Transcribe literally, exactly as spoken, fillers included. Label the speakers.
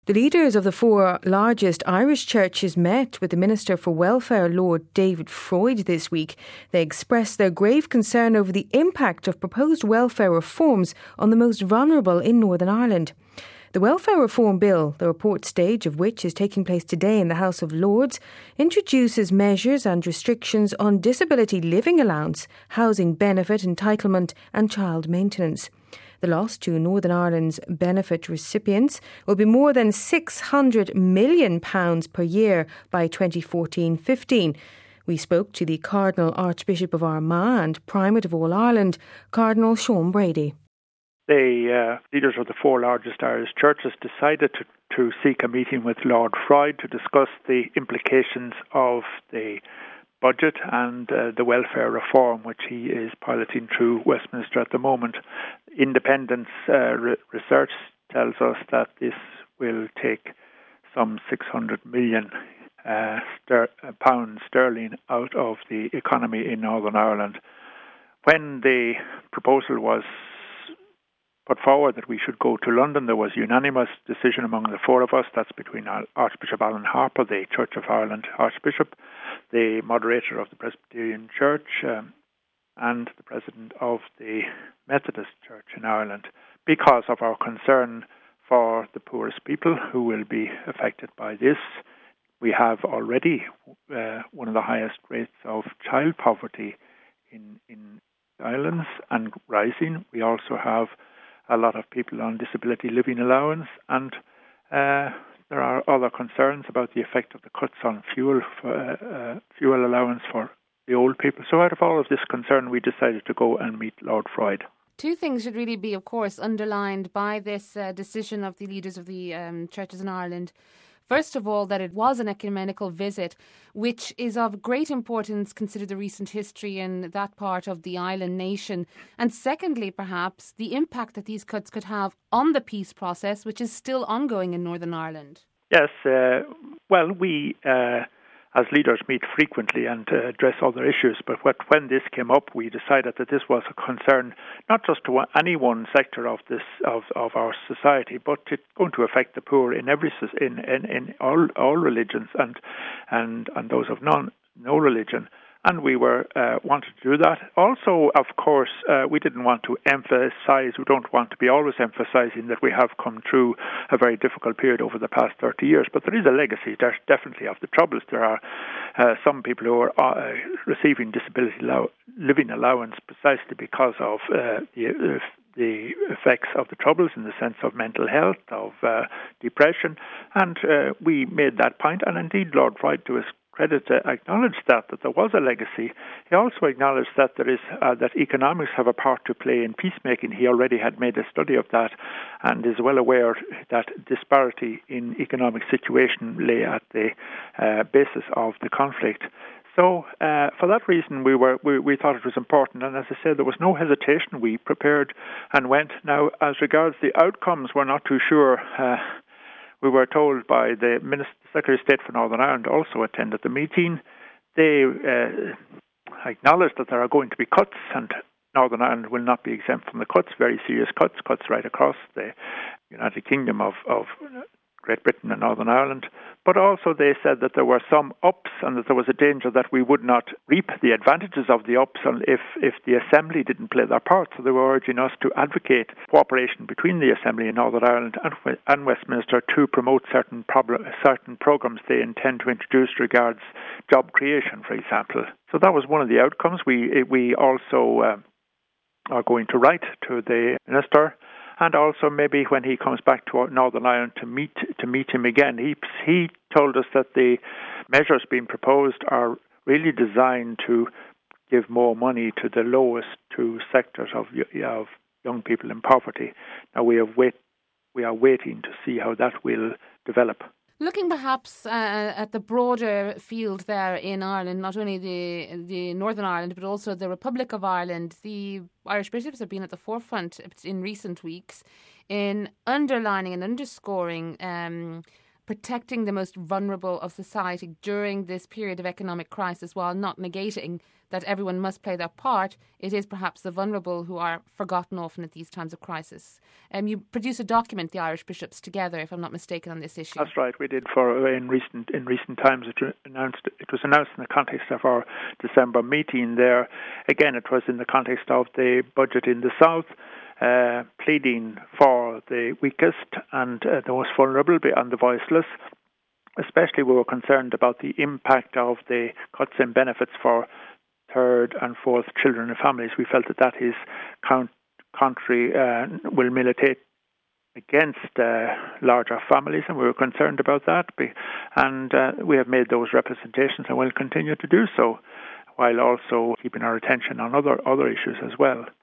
Speaker 1: The leaders of the four largest Irish churches met with the Minister for Welfare, Lord David Freud, this week. They expressed their grave concern over the impact of proposed welfare reforms on the most vulnerable in Northern Ireland. The Welfare Reform Bill, the report stage of which is taking place today in the House of Lords, introduces measures and restrictions on disability living allowance, housing benefit entitlement and child maintenance. The loss to Northern Ireland's benefit recipients will be more than six hundred million pounds per year by twenty fourteen fifteen. We spoke to the Cardinal Archbishop of Armagh and Primate of all Ireland, Cardinal Sean Brady.
Speaker 2: The uh, leaders of the four largest Irish churches decided to, to seek a meeting with Lord Freud to discuss the implications of the budget and uh, the welfare reform, which he is piloting through Westminster at the moment. Independence uh, re- research tells us that this will take some six hundred million uh, ster- pounds sterling out of the economy in Northern Ireland. When the proposal was put forward that we should go to London, there was unanimous decision among the four of us. That's between Archbishop Alan Harper, the Church of Ireland Archbishop, the moderator of the Presbyterian Church, um, and the president of the Methodist Church in Ireland, because of our concern for the poorest people who will be affected by this. We have already uh, one of the highest rates of child poverty in, in islands and rising. We also have a lot of people on disability living allowance, and uh, there are other concerns about the effect of the cuts on fuel for, uh, uh, fuel allowance for the old people. So out of all of this concern, we decided to go and meet Lord Freud.
Speaker 3: Two things should really be, of course, underlined by this uh, decision of the leaders of the um, churches in Ireland. First of all, that it was an ecumenical visit, which is of great importance considering the recent history in that part of the island nation. And secondly, perhaps, the impact that these cuts could have on the peace process, which is still ongoing in Northern Ireland.
Speaker 2: Yes, uh, well, we uh, as leaders meet frequently and uh, address other issues, but what, when this came up, we decided that this was a concern not just to any one sector of this of, of our society, but it's going to affect the poor in every in in, in all all religions and and and those of non no religion. And we were uh, wanted to do that. Also, of course, uh, we didn't want to emphasize, we don't want to be always emphasizing that we have come through a very difficult period over the past thirty years. But there is a legacy, there's definitely, of the troubles. There are uh, some people who are uh, receiving disability allow- living allowance precisely because of uh, the, uh, the effects of the troubles in the sense of mental health, of uh, depression. And uh, we made that point, and indeed Lord Freud, to his credit, uh, acknowledged that, that there was a legacy. He also acknowledged that there is uh, that economics have a part to play in peacemaking. He already had made a study of that and is well aware that disparity in economic situation lay at the uh, basis of the conflict. So uh, for that reason, we were we, we thought it was important, and as I said, there was no hesitation. We prepared and went. Now, as regards the outcomes, we're not too sure. Uh, we were told by the Minister, Secretary of State for Northern Ireland, also attended the meeting. They uh, acknowledged that there are going to be cuts, and Northern Ireland will not be exempt from the cuts. Very serious cuts, cuts right across the United Kingdom of of. Great Britain and Northern Ireland, but also they said that there were some ups and that there was a danger that we would not reap the advantages of the ups if, if the Assembly didn't play their part. So they were urging us to advocate cooperation between the Assembly in Northern Ireland and, and Westminster to promote certain, problem, certain programmes they intend to introduce regards job creation, for example. So that was one of the outcomes. We, we also uh, are going to write to the Minister, and also maybe when he comes back to Northern Ireland to meet to meet him again. He he told us that the measures being proposed are really designed to give more money to the lowest two sectors of of young people in poverty. Now we have wait we are waiting to see how that will develop.
Speaker 3: Looking perhaps uh, at the broader field there in Ireland, not only the the Northern Ireland, but also the Republic of Ireland, the Irish bishops have been at the forefront in recent weeks in underlining and underscoring um, protecting the most vulnerable of society during this period of economic crisis, while not negating that everyone must play their part, it is perhaps the vulnerable who are forgotten often at these times of crisis. Um, you produce a document, the Irish bishops together, if I'm not mistaken, on this issue.
Speaker 2: That's right. We did for in recent in recent times. It announced it was announced in the context of our December meeting. There, again, it was in the context of the budget in the South. Uh, pleading for the weakest and uh, the most vulnerable and the voiceless. Especially we were concerned about the impact of the cuts in benefits for third and fourth children and families. We felt that that is count, contrary, uh, will militate against uh, larger families, and we were concerned about that. And uh, we have made those representations and will continue to do so, while also keeping our attention on other other issues as well.